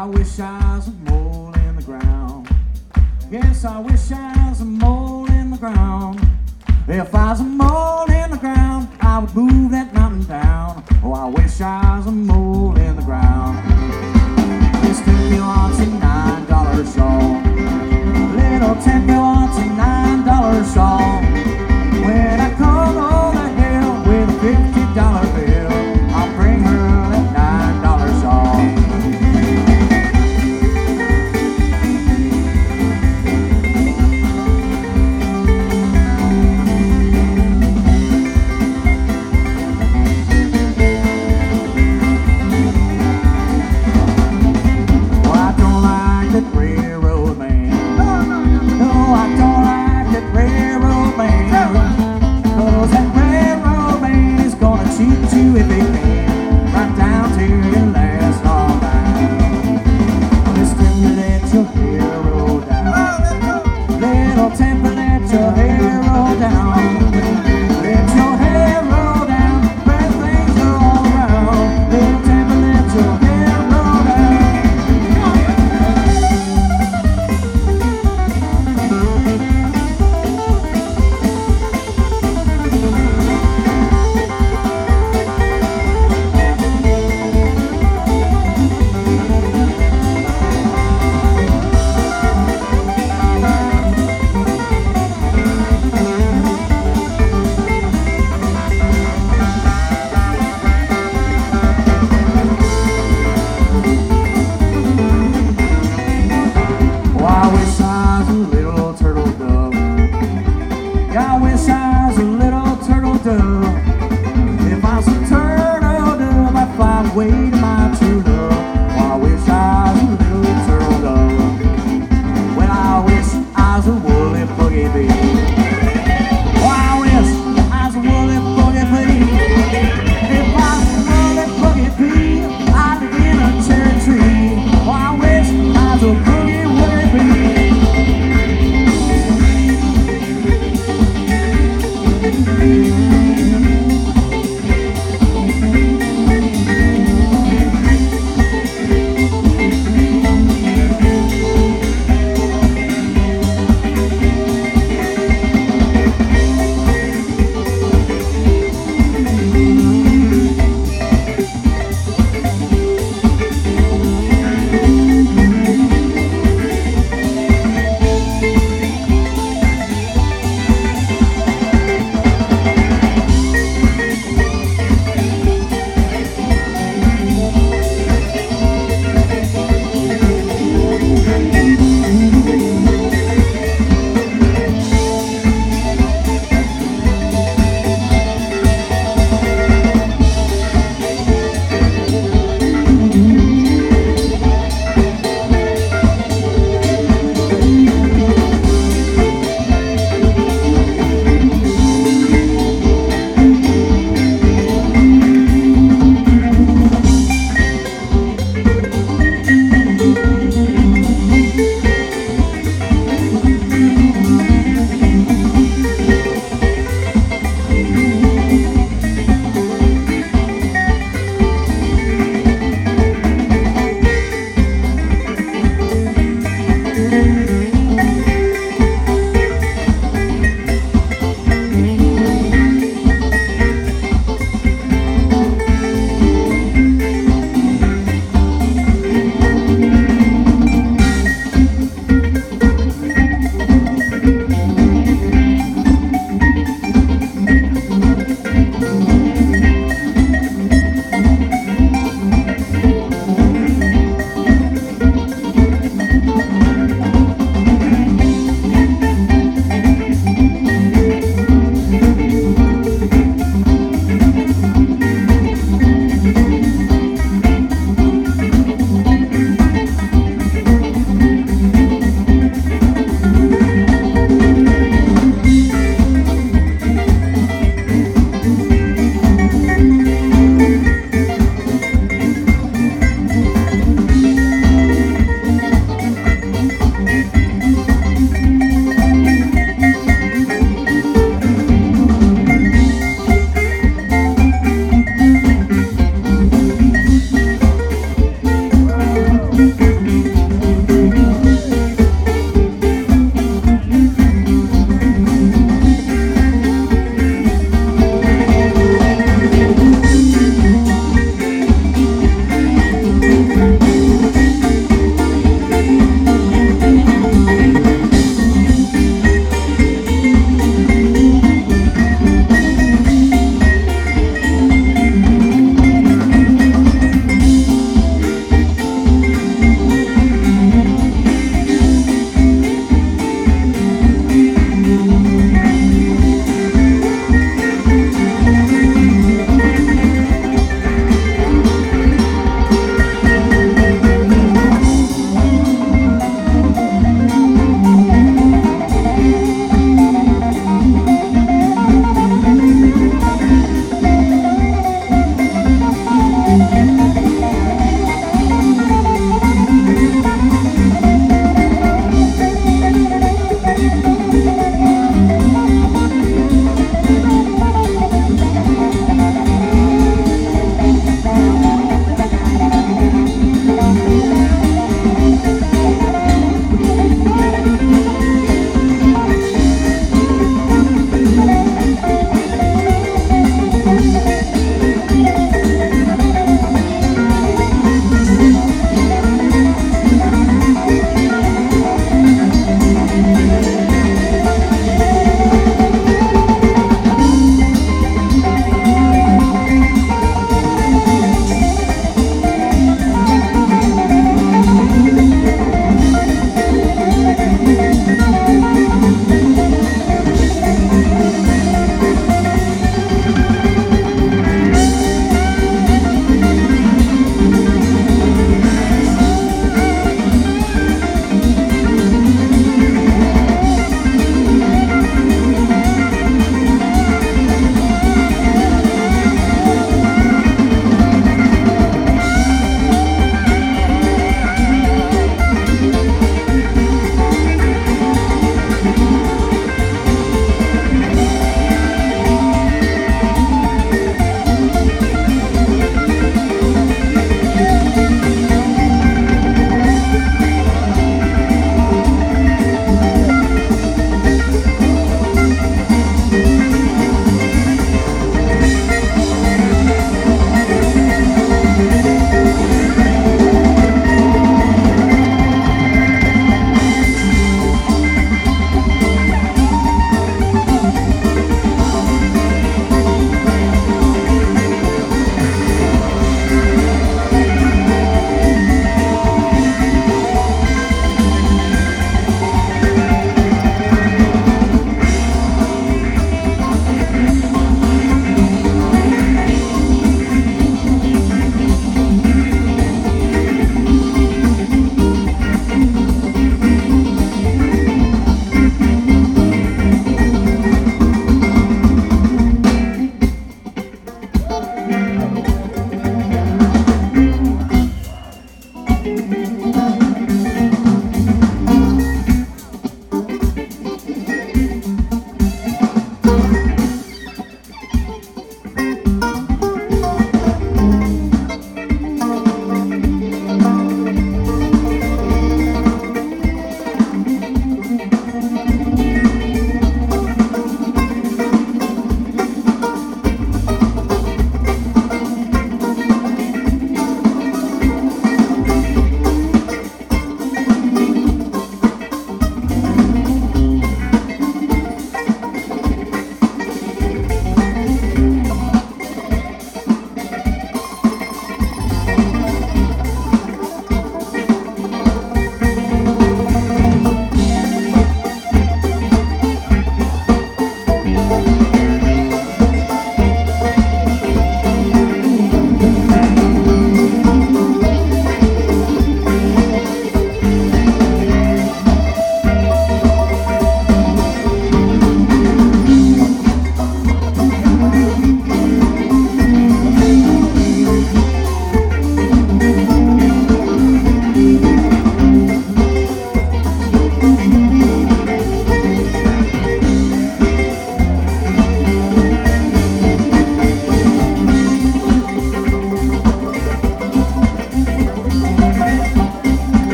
I wish I was a mole in the ground. Yes, I wish I was a mole in the ground. If I was a mole in the ground, I would move that mountain down. Oh, I wish I was a mole in the ground. This Tempe wants a $9 shawl. Little Tempe wants a $9 shawl. When I come on the hill with a $50 bill, I'll bring her that $9 shawl.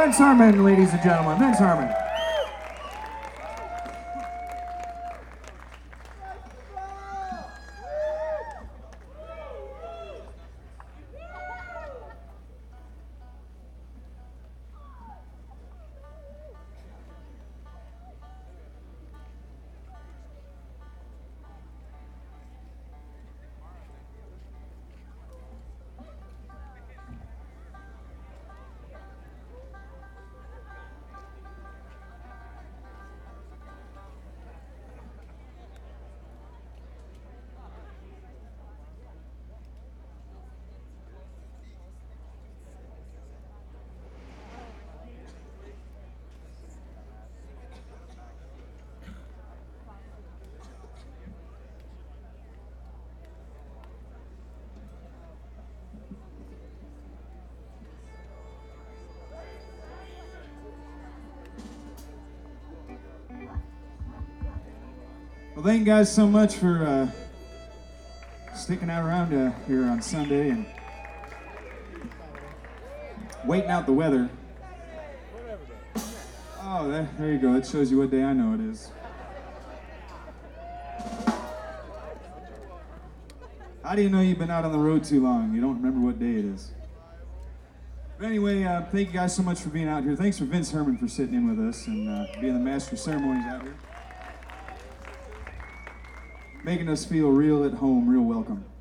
Vince Herman, ladies and gentlemen. Vince Herman. Well, thank you guys so much for sticking out around here on Sunday and waiting out the weather. Oh, there you go. It shows you what day I know it is. How do you know you've been out on the road too long? You don't remember what day it is. But anyway, thank you guys so much for being out here. Thanks for Vince Herman for sitting in with us and being the master of ceremonies out here. Making us feel real at home, real welcome.